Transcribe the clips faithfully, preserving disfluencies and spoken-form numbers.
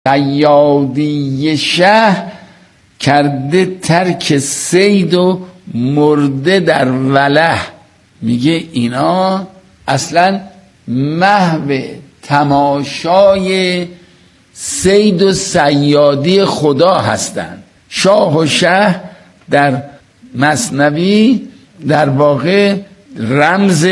صیادی شه کرده ترک صید و مرده در وله. میگه اینا اصلا محو تماشای صید و صیادی خدا هستند. شاه و شه در مثنوی در واقع رمز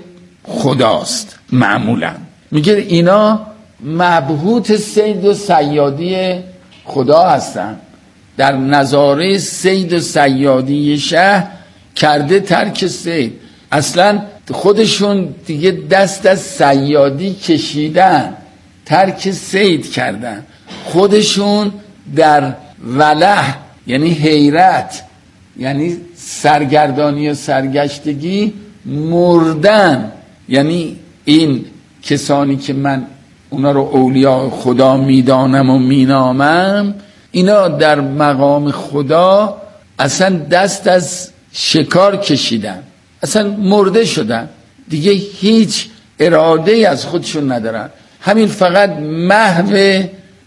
خداست معمولا. میگه اینا مبهوت صید و صیادی خدا هستن. در نظاره صید و صیادی شه کرده ترک صید. اصلا خودشون دیگه دست از صیادی کشیدن، ترک صید کردن، خودشون در وله یعنی حیرت یعنی سرگردانی و سرگشتگی مردن. یعنی این کسانی که من اونا رو اولیاء خدا میدانم و مینامم، اینا در مقام خدا اصلا دست از شکار کشیدن، اصلا مرده شدن، دیگه هیچ اراده از خودشون ندارن. همین فقط محو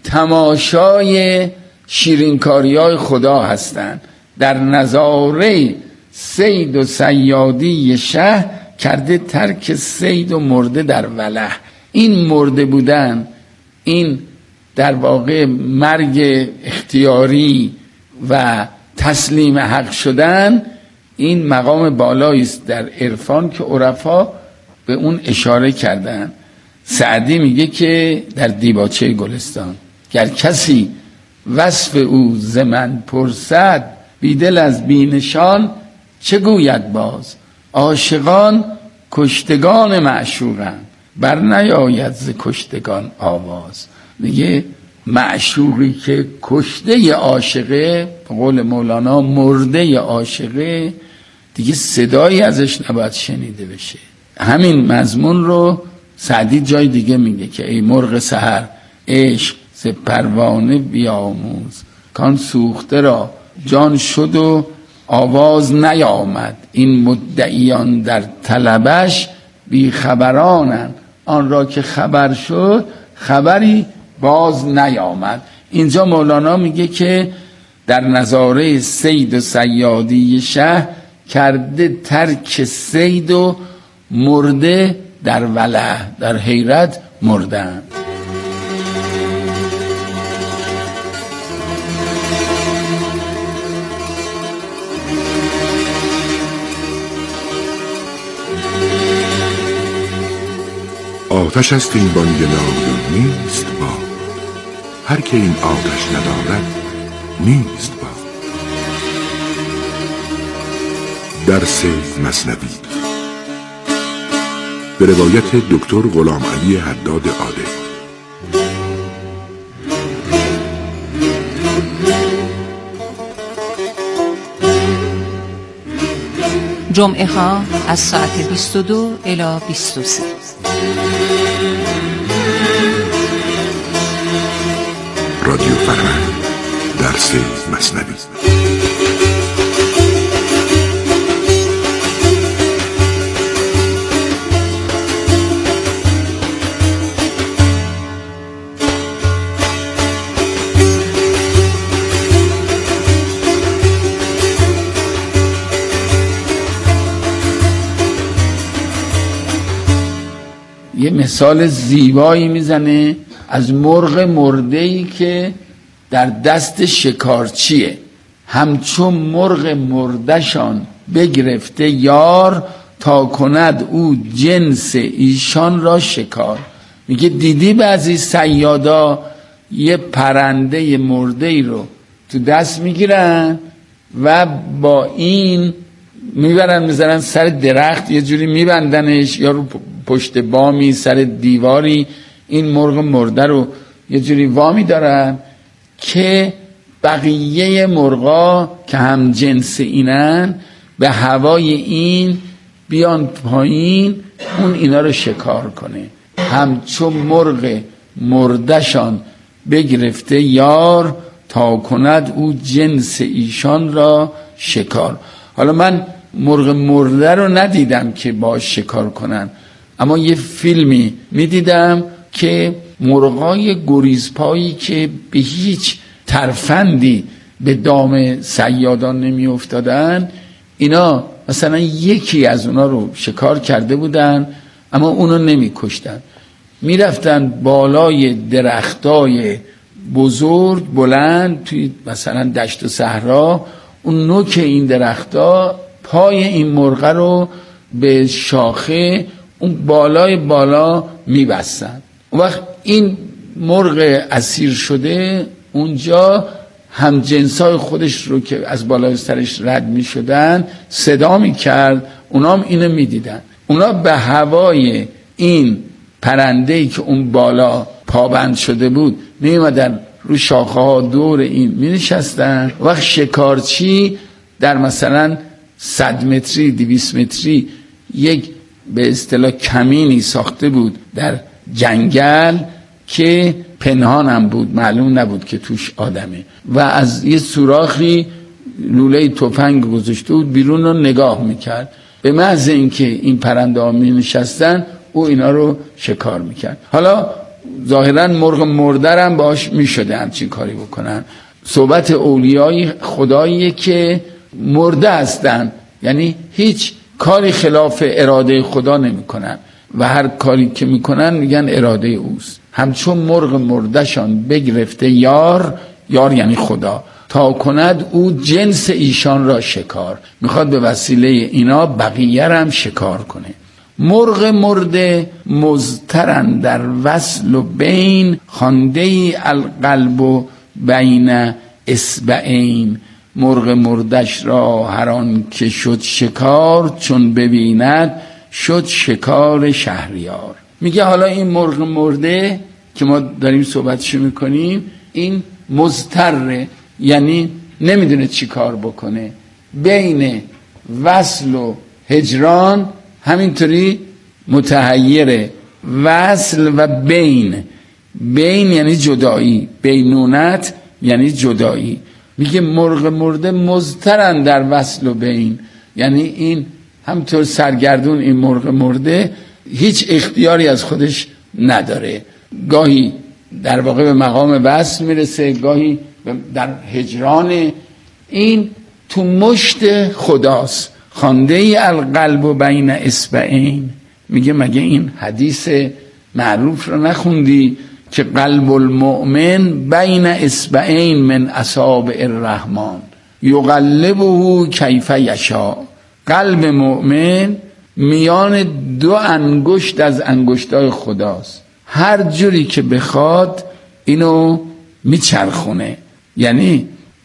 تماشای شیرینکاریای خدا هستن. در نظاره صید و صیادی شه کرده ترک صید و مرده در وله. این مرده بودن، این در واقع مرگ اختیاری و تسلیم حق شدن، این مقام بالایی است در عرفان که عرفا به اون اشاره کردن. سعدی میگه که در دیباچه گلستان گر کسی وصف او ز من پرسد، بیدل از بینشان چه گوید باز. عاشقان کشتگان معشوقند، بر نیاید ز کشتگان آواز. میگه معشوقی که کشته عاشقه، به قول مولانا مرده عاشقه، دیگه صدایی ازش نباید شنیده بشه. همین مضمون رو سعدی جای دیگه میگه که ای مرغ سحر عشق ز پروانه بیاموز، کان سوخته را جان شد و آواز نیامد. این مدعیان در طلبش بی خبرانن، آن را که خبر شد خبری باز نیامد. اینجا مولانا میگه که در نظاره صید و صیادی شه کرده ترک صید و مرده در وله، در حیرت مردن. آتش است این بانگ نای نیست با، هر که این آتش ندارد نیست با. درس مثنوی به روایت دکتر غلام علی حداد عادل. جمعه ها از ساعت بیست و دو الی بیست و سه. رادیو فرهنگ درس مثنوی. یه مثال زیبایی میزنه از مرغ مرده‌ای که در دست شکارچیه. همچون مرغ مردشان بگرفته یار، تا کند او جنس ایشان را شکار. میگه دیدی بعضی صیادا یه پرنده مرده‌ای رو تو دست میگیرن و با این میبرن میذارن سر درخت، یه جوری میبندنش یا رو پشت بامی سر دیواری، این مرغ مرده رو یه جوری وامی دارن که بقیه مرغا که هم جنس اینن به هوای این بیان پایین، اون اینا رو شکار کنه. همچون مرغ مردشان بگرفته یار، تا کند او جنس ایشان را شکار. حالا من مرغ مرده رو ندیدم که باش شکار کنن، اما یه فیلمی میدیدم که مرغای گریزپایی که به هیچ ترفندی به دام صیادان نمی افتادن، اینا مثلا یکی از اونا رو شکار کرده بودن اما اونو نمی کشتن، می رفتن بالای درختای بزرگ بلند توی مثلا دشت و صحرا، اون نوک این درختا پای این مرغ رو به شاخه اون بالای بالا می بستن. اون وقت این مرغ اسیر شده اونجا هم جنسای خودش رو که از بالای سرش رد می شدن صدا می کرد، اونا هم اینو می دیدن. اونا به هوای این پرنده‌ای که اون بالا پابند شده بود می اومدن رو شاخه ها دور این می نشستن. وقت شکارچی در مثلا صد متری دویست متری یک به اصطلاح کمینی ساخته بود در جنگل که پنهان هم بود، معلوم نبود که توش آدمه، و از یه سوراخی لوله تفنگ گذاشته بود بیرون رو نگاه میکرد. به محض اینکه این پرنده ها می نشستن او اینا رو شکار میکرد. حالا ظاهرا مرغ مرده هم باش میشده همچین کاری بکنن. صحبت اولیای خداییه که مرده هستن، یعنی هیچ کاری خلاف اراده خدا نمیکنن و هر کاری که میکنن میگن اراده اوست. همچون مرغ مردشان بگرفته یار، یار یعنی خدا، تا کند او جنس ایشان را شکار. میخواد به وسیله اینا بقیه هم شکار کنه. مرغ مرده مضطرن در وصل و بین، خوانده ای القلب و بین اصبعین. مرغ مردش را هر آن که شد شکار، چون ببیند شد شکار شهریار. میگه حالا این مرغ مرده که ما داریم صحبتشو میکنیم این مضطره، یعنی نمیدونه چی کار بکنه، بین وصل و هجران همینطوری متحیره. وصل و بین، بین یعنی جدایی، بینونت یعنی جدایی. میگه مرغ مرده مضطرن در وصل و بین، یعنی این همطور سرگردون این مرغ مرده هیچ اختیاری از خودش نداره. گاهی در واقع به مقام وصل میرسه، گاهی در هجران. این تو مشت خداست. خوانده ای القلب و بین اصبعین. میگه مگه این حدیث معروف رو نخوندی که قلب المؤمن بین اصبعین من اصابع الرحمن یقلبه کیف یشاء. قلب مؤمن میان دو انگشت از انگشتای خداست، هر جوری که بخواد اینو میچرخونه. یعنی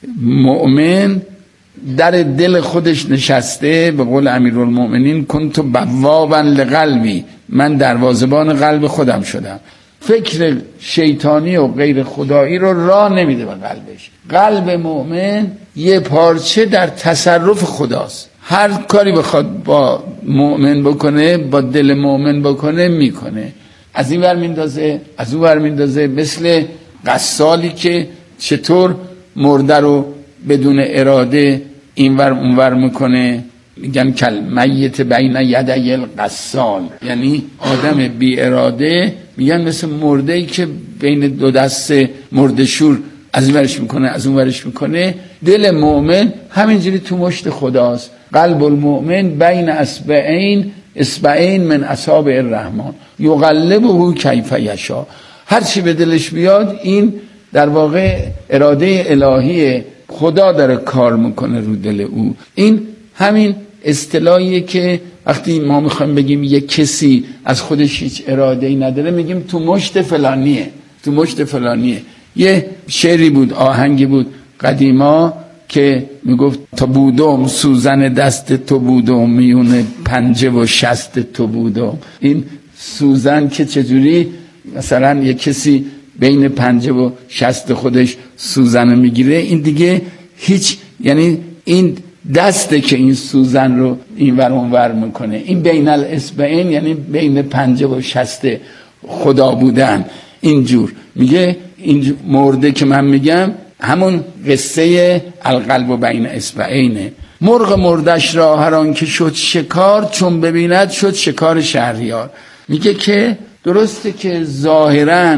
مؤمن در دل خودش نشسته، به قول امیرالمؤمنین کنت بوابا لقلبی، من دروازه‌بان قلب خودم شدم. فکر شیطانی و غیر خدایی رو راه نمیده به قلبش. قلب مؤمن یه پارچه در تصرف خداست، هر کاری بخواد با مؤمن بکنه، با دل مؤمن بکنه میکنه. از این ور میندازه، از اون ور میندازه، مثل غسالی که چطور مرده رو بدون اراده این ور اون ور میکنه. میگن کل میت بین یدی الغسال، یعنی آدم بی اراده میگن مثل مرده‌ای که بین دو دست مرده‌شور از این ورش میکنه از اون ورش میکنه. دل مؤمن همینجوری تو مشت خداست. قلب المؤمن بین اصبعین، اصبعین من اصابع الرحمن یقلبه کیف یشاء. هر چی به دلش بیاد این در واقع اراده الهی خدا داره کار میکنه رو دل او. این همین اصطلاحیه که وقتی ما میخوایم بگیم یه کسی از خودش هیچ اراده‌ای نداره میگیم تو مشت فلانیه، تو مشت فلانیه. یه شعری بود، آهنگی بود قدیما که میگفت تا بودم سوزن دست تو بودم، میونه پنجه و شست تو بودم. این سوزن که چجوری مثلا یه کسی بین پنجه و شست خودش سوزن میگیره، این دیگه هیچ، یعنی این دسته که این سوزن رو این ور اون ور میکنه. این بین الاصبعین یعنی بین پنجه و شست خدا بودن. اینجور میگه این مرده که من میگم همون قصه القلب و بین اصبعینه. مرغ مردش را هر آن که شد شکار، چون ببیند شد شکار شهریار. میگه که درسته که ظاهراً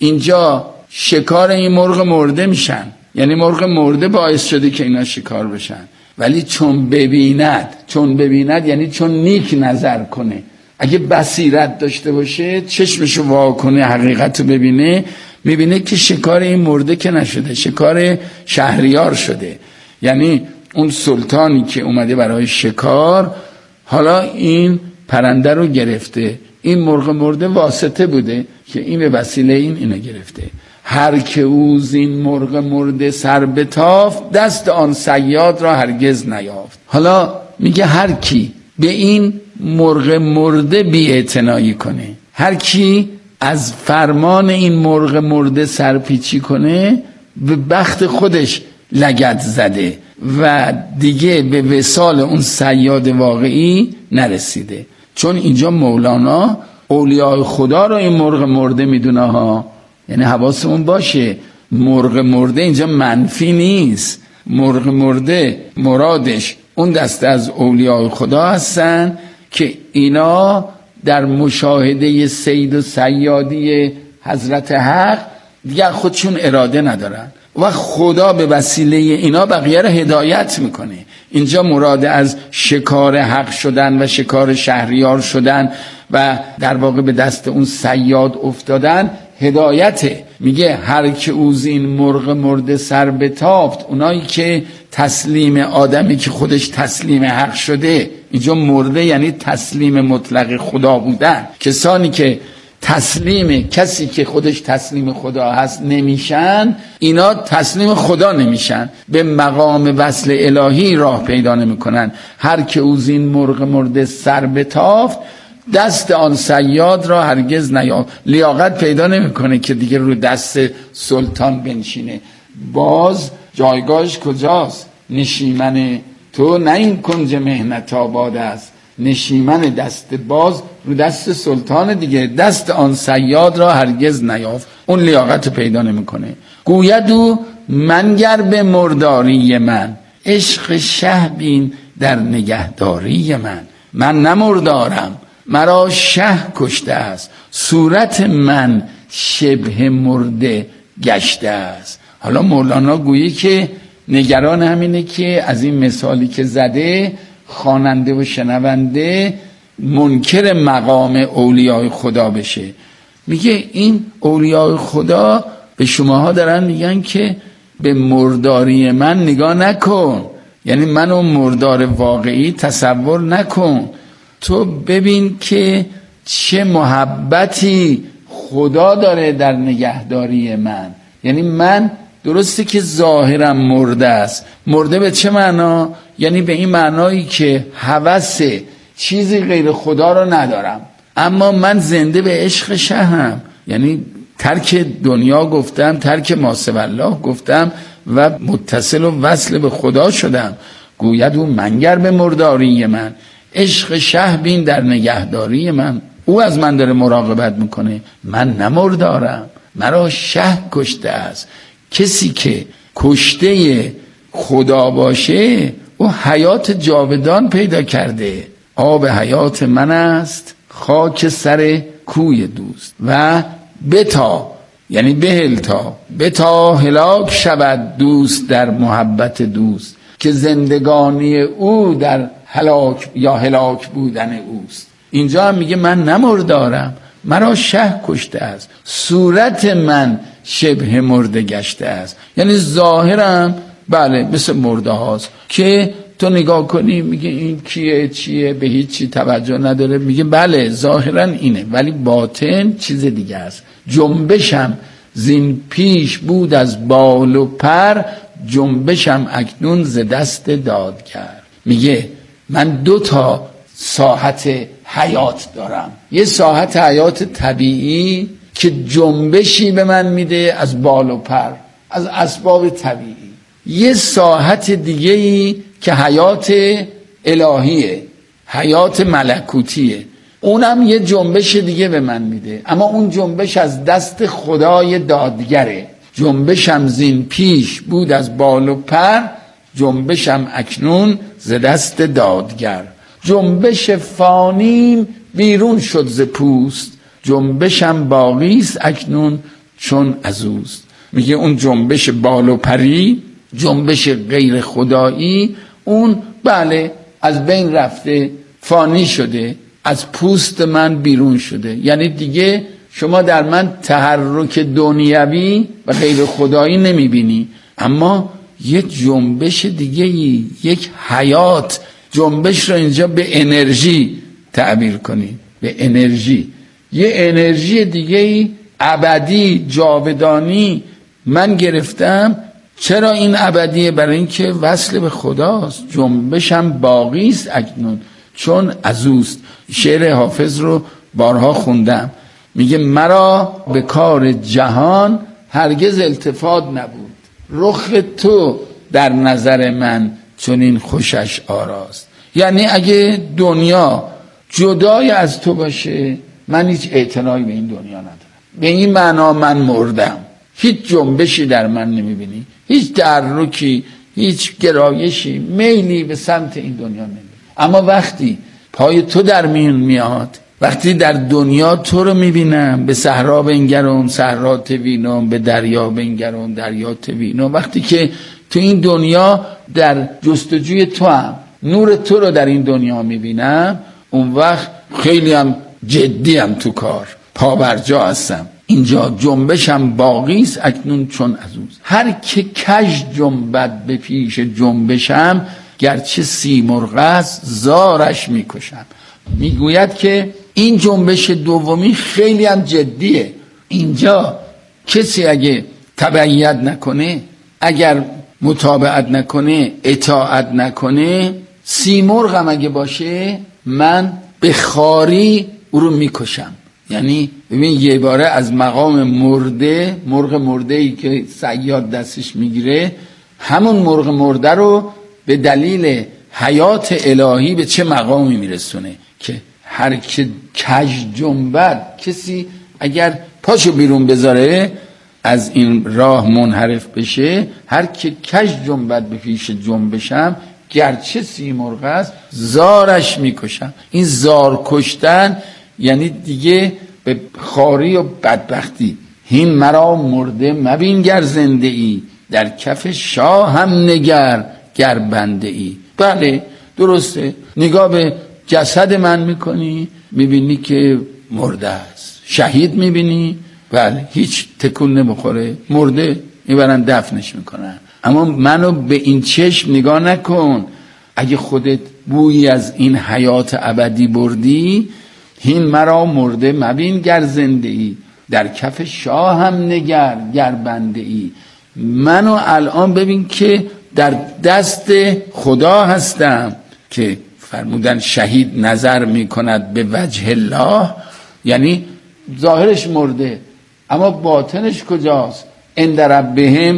اینجا شکار این مرغ مرده میشن، یعنی مرغ مرده باعث شده که اینا شکار بشن. ولی چون ببیند، چون ببیند یعنی چون نیک نظر کنه، اگه بصیرت داشته باشه، چشمشو وا کنه، حقیقت رو ببینه، میبینه که شکار این مرده که نشده، شکار شهریار شده. یعنی اون سلطانی که اومده برای شکار، حالا این پرنده رو گرفته، این مرغ مرده واسطه بوده که این به وسیله این اینو گرفته. هر که او زین مرغ مرده سر بتافت، دست آن صیاد را هرگز نیافت. حالا میگه هر کی به این مرغ مرده بی‌اعتنایی کنه، هر کی از فرمان این مرغ مرده سرپیچی کنه، به بخت خودش لگد زده و دیگه به وصال اون صیاد واقعی نرسیده. چون اینجا مولانا اولیاء خدا رو این مرغ مرده میدونه ها، یعنی حواسمون باشه مرغ مرده اینجا منفی نیست. مرغ مرده مرادش اون دسته از اولیاء خدا هستن که اینا در مشاهده صید و صیادی حضرت حق دیگه خودشون اراده ندارن و خدا به وسیله اینا بقیه رو هدایت میکنه. اینجا مراد از شکار حق شدن و شکار شهریار شدن و در واقع به دست اون صیاد افتادن هدایته. میگه هر که او زین مرغ مرده سر بتافت، اونایی که تسلیم آدمی که خودش تسلیم حق شده، اینجا مرده یعنی تسلیم مطلق خدا بودن، کسانی که تسلیم کسی که خودش تسلیم خدا هست نمیشن، اینا تسلیم خدا نمیشن، به مقام وصل الهی راه پیدا نمیکنن. هر که او زین مرغ مرده سر بتافت، دست آن صیاد را هرگز نیافت. لیاقت پیدا نمیکنه که دیگه رو دست سلطان بنشینه. باز جایگاهش کجاست؟ نشیمن تو نه این کنج مهنت آباد است، نشیمن دست باز رو دست سلطان دیگه، دست آن صیاد را هرگز نیافت. اون لیاقت پیدا نمیکنه. گوید او منگر به مرداری من، عشق شه بین در نگهداری من. من نمردارم، مرا شه کشته است، صورت من شبه مرده گشته است. حالا مولانا گویی که نگران همینه که از این مثالی که زده خواننده و شنونده منکر مقام اولیاء خدا بشه. میگه این اولیاء خدا به شماها دارن میگن که به مرداری من نگاه نکن، یعنی منو مردار واقعی تصور نکن، تو ببین که چه محبتی خدا داره در نگهداری من. یعنی من درسته که ظاهرم مرده است، مرده به چه معنا؟ یعنی به این معنایی که هوس چیزی غیر خدا رو ندارم، اما من زنده به عشق شهم، یعنی ترک دنیا گفتم، ترک ماسوی الله گفتم و متصل و وصل به خدا شدم. گوید او منگر به مرداری من، عشق شه بین در نگهداری من. او از من داره مراقبت میکنه، من نمردارم، مرا شه کشته است. کسی که کشته خدا باشه او حیات جاودان پیدا کرده. آب حیات من است، خاک سر کوی دوست. و بتا یعنی بهل تا بتا هلاک شود دوست در محبت دوست، که زندگانی او در هلاک یا هلاک بودن اوست. اینجا هم میگه من نمردارم، مرا شه کشته است، صورت من شبه مرده گشته است. یعنی ظاهرم بله مثل مرده هاست که تو نگاه کنی میگه این کیه چیه، به هیچ چی توجه نداره، میگه بله ظاهرا اینه، ولی باطن چیز دیگه است. جنبشم زین پیش بود از بال و پر، جنبشم اکنون ز دست دادگر. میگه من دو تا ساحت حیات دارم، یه ساحت حیات طبیعی که جنبشی به من میده از بال و پر، از اسباب طبیعی، یه ساحت دیگه‌ای که حیات الهیه، حیات ملکوتیه، اونم یه جنبش دیگه به من میده، اما اون جنبش از دست خدای دادگره. جنبشم زین پیش بود از بال و پر، جنبشم اکنون ز دست دادگر. جنبش فانیم بیرون شد ز پوست، جنبشم باقیست اکنون چون از اوست. میگه اون جنبش بال و پری، جنبش غیر خدایی، اون بله از بین رفته، فانی شده، از پوست من بیرون شده. یعنی دیگه شما در من تحرک دنیوی و غیر خدایی نمیبینی، اما یک جنبش دیگه ای، یک حیات. جنبش رو اینجا به انرژی تعبیر کنید، به انرژی، یه انرژی دیگه ای ابدی جاودانی من گرفتم. چرا این ابدیه؟ برای اینکه وصل به خداست. جنبشم باقی است اکنون چون از اوست. شعر حافظ رو بارها خوندم، میگه مرا به کار جهان هرگز التفات نبود، رخ تو در نظر من چون این خوشش آراست. یعنی اگه دنیا جدای از تو باشه، من هیچ اعتنایی به این دنیا ندارم. به این معنا من مردم، هیچ جنبشی در من نمیبینی، هیچ تحرکی، هیچ گرایشی، میلی به سمت این دنیا نمیبینی. اما وقتی پای تو در میون میاد، وقتی در دنیا تو رو میبینم، به صحرا بنگرم صحرا توینم، به دریا بنگرم دریا توینم، وقتی که تو این دنیا در جستجوی تو هم نور تو رو در این دنیا میبینم، اون وقت خیلی هم جدی هم تو کار، پابرجا هستم. اینجا جنبشم باقی است اکنون چون از اوست. هر که کژ جنبد به پیش جنبشم، گرچه سیمرغ است زارش میکشم. میگوید که این جنبش دومی خیلی هم جدیه. اینجا کسی اگه تبعیت نکنه، اگر متابعت نکنه، اطاعت نکنه، سیمرغ هم اگه باشه، من به خاری او رو میکشم. یعنی ببین یه باره از مقام مرده، مرغ مرده ای که صیاد دستش میگیره، همون مرغ مرده رو به دلیل حیات الهی به چه مقامی میرسونه که هر که کج جنبد، کسی اگر پاشو بیرون بذاره از این راه منحرف بشه، هر که کج جنبد به پیش جنبشم، گرچه سیمرغ است زارش میکشم. این زار کشتن یعنی دیگه به خاری و بدبختی. هین مرا مرده مبین گر زنده ای، در کف شاه هم نگر گر بنده ای. بله درسته، نگاه به جسد من میکنی میبینی که مرده است. شهید میبینی، بله هیچ تکون نمیخوره، مرده، میبرن دفنش میکنن. اما منو به این چشم نگاه نکن. اگه خودت بویی از این حیات ابدی بردی، هین مرا مرده مبین گر زنده ای، در کف شاه هم نگر گر بنده ای. منو الان ببین که در دست خدا هستم که فرمودن شهید نظر میکند به وجه الله، یعنی ظاهرش مرده اما باطنش کجاست؟ عند ربهم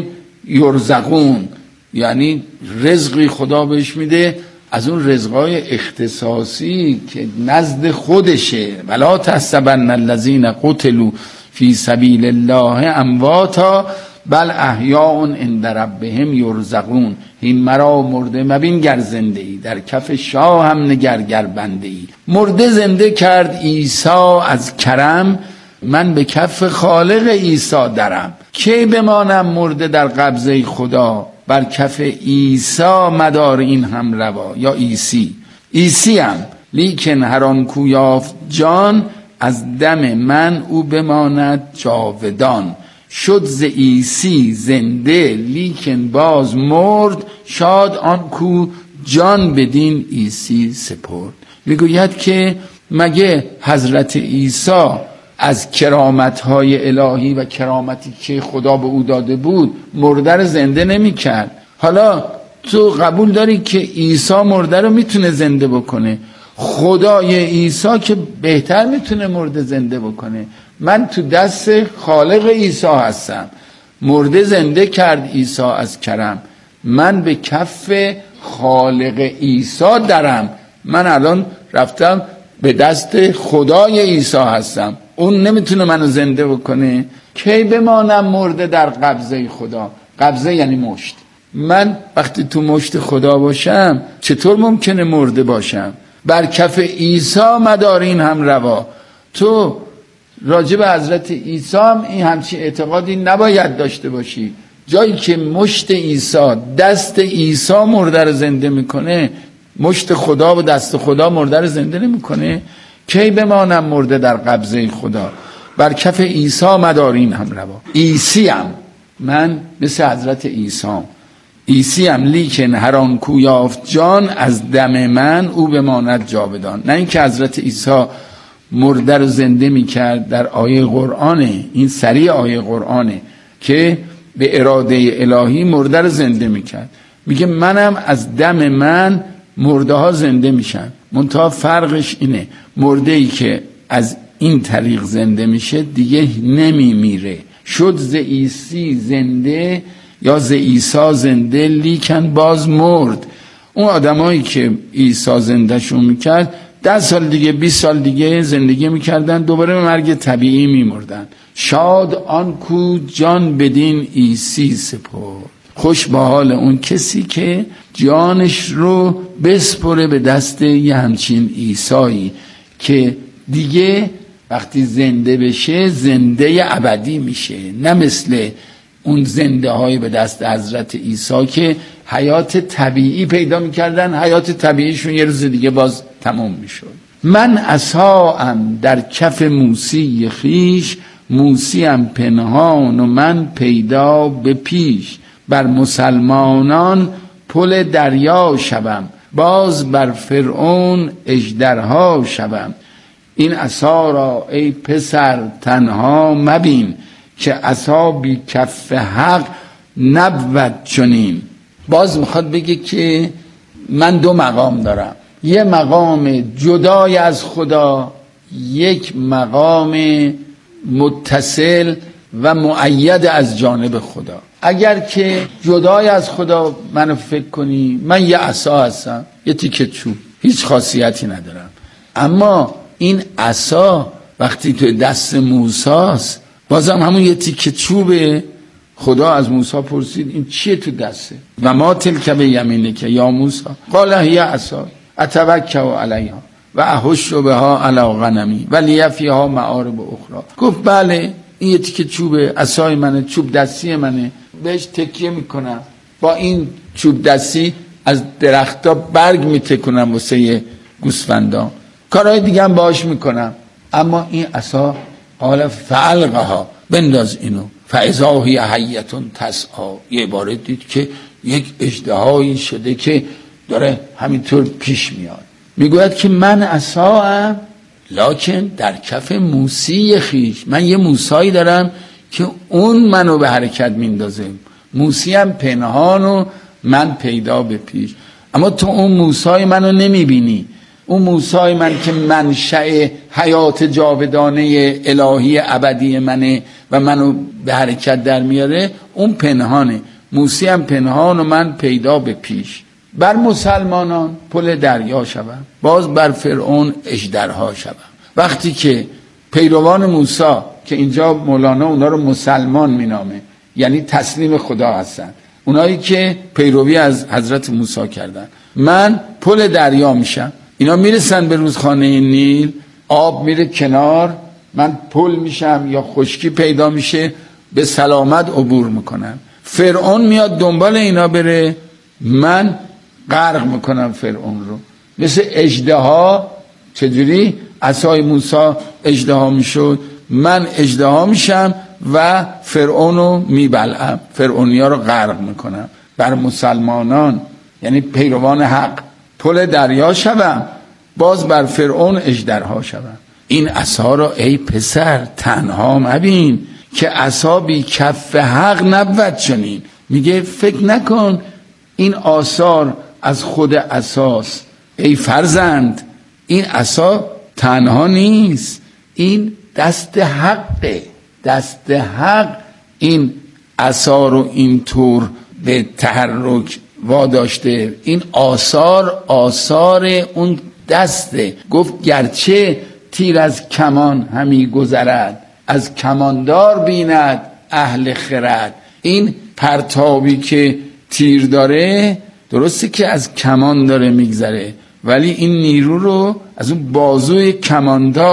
یرزقون، یعنی رزقی خدا بهش میده از اون رزقای اختصاصی که نزد خودشه. ولا تحسبن الذین قتلوا فی سبیل الله امواتا بل احیاء عند ربهم یرزقون. این مرا مرده مبین گر زنده ای، در کف شاه هم نگر گر بنده ای. مرده زنده کرد عیسی از کرم، من به کف خالق عیسی درم. کی بمانم مرده در قبضه خدا، بر کف عیسی مدار این هم روا. یا عیسی عیسی هم لیکن هر آن کو یافت جان، از دم من او بماند جاودان. شد ز عیسی زنده لیکن باز مرد، شاد آن کو جان بدین عیسی سپرد. میگوید که مگه حضرت عیسی از کرامت‌های الهی و کرامتی که خدا به او داده بود مرده رو زنده نمی کرد؟ حالا تو قبول داری که عیسی مرده رو میتونه زنده بکنه، خدای عیسی که بهتر میتونه مرده زنده بکنه. من تو دست خالق عیسی هستم. مرده زنده کرد عیسی از کرم، من به کف خالق عیسی درم. من الان رفتم به دست خدای عیسی هستم، اون نمیتونه منو زنده بکنه. کی بمانم مرده در قبضه خدا؟ قبضه یعنی مشت. من وقتی تو مشت خدا باشم چطور ممکنه مرده باشم؟ بر کف عیسی مدارین هم روا. تو راجع به حضرت عیسی هم این همچین اعتقادی نباید داشته باشی. جایی که مشت عیسی، دست عیسی مرده رو زنده میکنه، مشت خدا و دست خدا مرده رو زنده نمیکنه، کی بمانم مرده در قبضه خدا؟ بر کف عیسی مدارین هم روا. عیسی هم من مثل حضرت عیسی عیسی هم لیکن هر آن کو یافت جان، از دم من او بماند جاودان. نه اینکه حضرت عیسی مرده رو زنده میکرد، در آیه قرآنه، این سری آیه قرآنه که به اراده الهی مرده رو زنده میکرد. میگه منم از دم من مرده ها زنده میشن. منتها فرقش اینه، مرده ای که از این طریق زنده میشه دیگه نمیمیره، شد ز عیسی زنده یا ز عیسی زنده لیکن باز مرد. اون آدمایی که عیسی زنده شون میکرد ده سال دیگه بیست سال دیگه زندگی میکردن، دوباره به مرگ طبیعی میمردن. شاد آن کو جان بدین عیسی سپرد. خوش با حال اون کسی که جانش رو بسپره به دست یه همچین عیسایی که دیگه وقتی زنده بشه زنده ابدی میشه، نه مثل اون زنده های به دست حضرت عیسی که حیات طبیعی پیدا میکردن، حیات طبیعیشون یه روز دیگه باز تمام میشد. من عصاام در کف موسی خیش، موسیم پنهان و من پیدا به پیش. بر مسلمانان پل دریا شوم، باز بر فرعون اژدرها شوم. این عصا را ای پسر تنها مبین، که عصا بی کف حق نبود چنین. باز میخواد بگه که من دو مقام دارم، یه مقام جدای از خدا، یک مقام متصل و مؤید از جانب خدا. اگر که جدای از خدا منو فکر کنی، من یه عصا هستم، یه تیکه چوب، هیچ خاصیتی ندارم. اما این عصا وقتی تو دست موسی است، بازم همون یه تیکه چوبه. خدا از موسی پرسید این چیه تو دسته؟ و ما تلک بیمینک یا موسی؟ قال هی عصا اتوکل علیها و احش بها علی غنمی و لی فیها مآرب اخرى. گفت بله این یه تیکه چوبه، عصای منه، چوب دستی منه، بهش تکیه میکنم، با این چوب دستی از درختا برگ میتکنم واسه گوسفندا، کارهای دیگه هم باهاش میکنم. اما این عصا قال فالقها، بنداز اینو، فاذا هی حیة تسعی. یه عبارت دید که یک اژدهایی شده که داره همینطور پیش میاد. میگوید که من عصاام لکن در کف موسی خیش، من یه موسایی دارم که اون منو به حرکت میندازه. موسی هم پنهان و من پیدا به پیش. اما تو اون موسای منو نمیبینی، اون موسای من که منشأ حیات جاودانه الهی ابدی منه و منو به حرکت در میاره، اون پنهانه. موسی هم پنهان و من پیدا به پیش. بر مسلمانان پل دریا شوم، باز بر فرعون اژدرها شوم. وقتی که پیروان موسی که اینجا مولانا اونا رو مسلمان مینامه، یعنی تسلیم خدا هستن، اونایی که پیروی از حضرت موسی کردن، من پل دریا میشم. اینا میرسن به رودخانه نیل، آب میره کنار، من پل میشم یا خشکی پیدا میشه، به سلامت عبور میکنم. فرعون میاد دنبال اینا بره، من غرق میکنم فرعون رو. مثل اژدها، چجوری عصای موسی اژدها میشد، من اژدها میشم و فرعون رو میبلعم، فرعونیا رو غرق میکنم. بر مسلمانان یعنی پیروان حق پل دریا شوم، باز بر فرعون اژدرها شوم. این عصا را ای پسر تنها مبین، که عصا بی کف حق نبود چنین. میگه فکر نکن این آثار از خود عصاست. ای فرزند این عصا تنها نیست، این دست حقه، دست حق این عصا رو اینطور به تحرک واداشته. این آثار آثار اون دسته. گفت گرچه تیر از کمان همی گذرد، از کماندار بیند اهل خرد. این پرتابی که تیر داره درسته که از کمان داره میگذره، ولی این نیرو رو از اون بازوی کماندار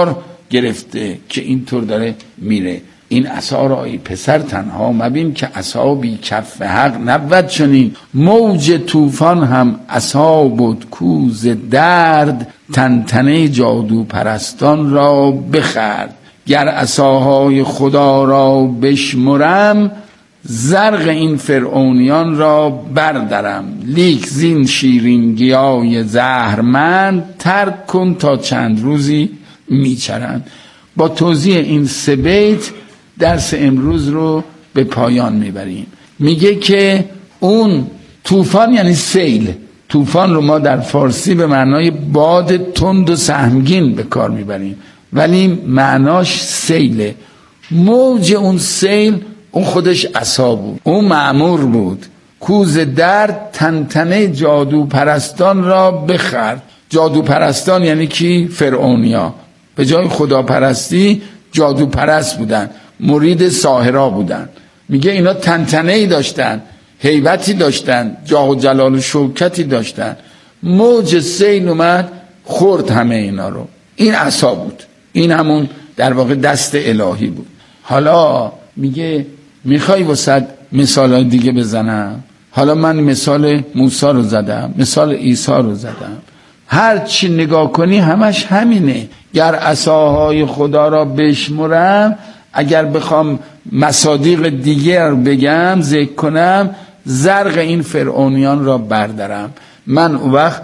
گرفته که اینطور داره میره. این عصا را ای پسر تنها مبین که عصا بی کف حق نبود چنین. موج طوفان هم عصا بود کوز درد تنتنه جادو پرستان را بخورد. گر عصاهای خدا را بشمرم زرق این فرعونیان را بردرم. لیک زین شیرین گیای زهرمند ترک کن تا چند روزی میچرند. با توضیح این سه بیت درس امروز رو به پایان میبریم. میگه که اون طوفان یعنی سیل. طوفان رو ما در فارسی به معنای باد تند و سهمگین به کار میبریم، ولی معناش سیله. موج اون سیل اون خودش عصا بود، اون مأمور بود. کوز درد تنتنه جادو پرستان را بخورد. جادو پرستان یعنی کی؟ فرعونیا. به جای خدا پرستی جادو پرست بودن، مرید ساحرا بودن. میگه اینا تنتنه‌ای داشتن، هیبتی داشتن، جاه و جلال و شوکتی داشتن. موج سیل اومد خورد همه اینا رو. این عصا بود، این همون در واقع دست الهی بود. حالا میگه میخوای واسه مثال دیگه بزنم؟ حالا من مثال موسی رو زدم، مثال عیسی رو زدم. هر چی نگاه کنی همش همینه. گر عصاهای خدا را بشمرم، اگر بخوام مصادیق دیگر بگم ذکر کنم، زرق این فرعونیان را بردارم. من اون وقت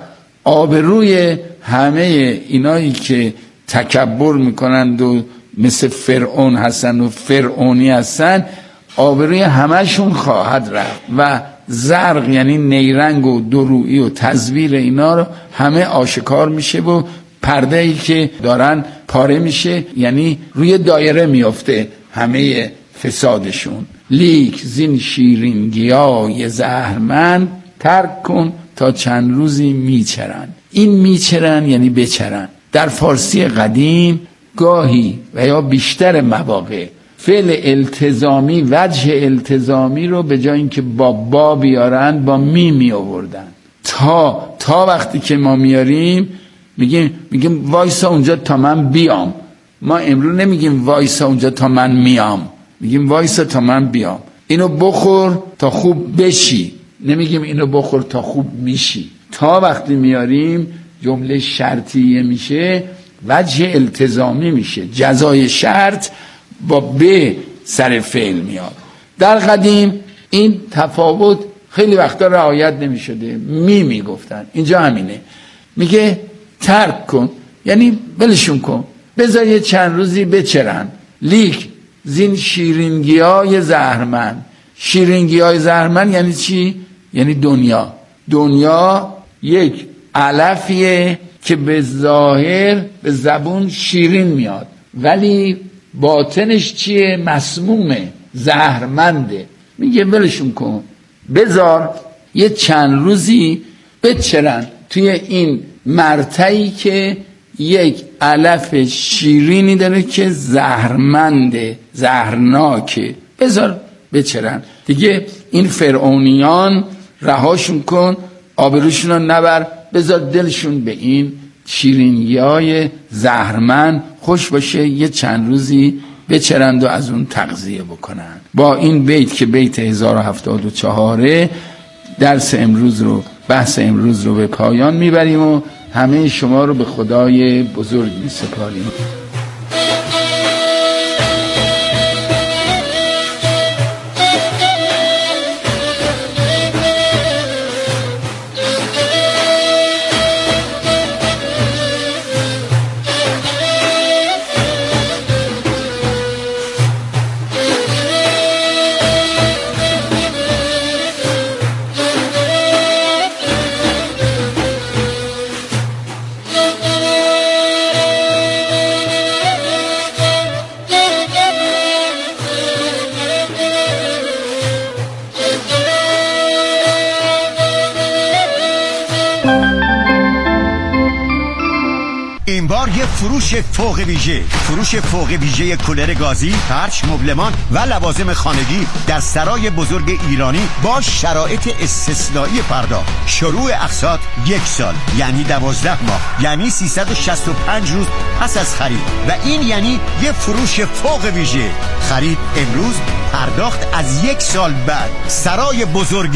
آبروی همه اینایی که تکبر میکنند و مثل فرعون هستن و فرعونی هستن، آبروی همشون خواهد رفت و زرق یعنی نیرنگ و درویی و تزویر اینا رو همه آشکار میشه و پرده ای که دارن پاره میشه، یعنی روی دایره میافته همه فسادشون. لیک زین شیرین گیای زهرمند ترک کن تا چند روزی میچرن. این میچرن یعنی بچرن. در فارسی قدیم گاهی و یا بیشتر مواقع فعل التزامی، وجه التزامی رو به جای اینکه با با بیارن با می می آوردن. تا تا وقتی که ما میاریم میگیم میگیم وایسا اونجا تا من بیام. ما امروز نمیگیم وایسا اونجا تا من میام، میگیم وایسا تا من بیام. اینو بخور تا خوب بشی، نمیگیم اینو بخور تا خوب میشی. تا وقتی میاریم جمله شرطیه میشه، وجه التزامی میشه. جزای شرط با به سر فعل میاد. در قدیم این تفاوت خیلی وقتا رعایت نمیشده، می میگفتن. اینجا همینه، میگه ترک کن یعنی بلشون کن، بذار یه چند روزی بچرن. لیک زین شیرینگیای زهرمند. شیرینگیای زهرمند یعنی چی؟ یعنی دنیا. دنیا یک علفیه که به ظاهر به زبون شیرین میاد، ولی باطنش چیه؟ مسمومه، زهرمنده. میگه ولشون کن، بذار یه چند روزی بچرن توی این مرتعی که یک علف شیرینی داره که زهرمنده، زهرناکه. بذار بچرن دیگه. این فرعونیان رهاشون کن، آبروشون رو نبر، بذار دلشون به این شیرینیای زهرمند خوش باشه، یه چند روزی بچرند و از اون تغذیه بکنن. با این بیت که بیت هزار و هفتاد و چهار درس امروز رو، بحث امروز رو به پایان میبریم و همه شما رو به خدای بزرگ میسپاریم. فروش فوق ویژه، فروش فوق ویژه کولر گازی، فرش، مبلمان و لوازم خانگی در سرای بزرگ ایرانی با شرایط استثنایی پرداخت. شروع اقساط یک سال، یعنی دوازده ماه، یعنی سیصد و شصت و پنج روز پس از خرید، و این یعنی یه فروش فوق ویژه. خرید امروز، پرداخت از یک سال بعد. سرای بزرگ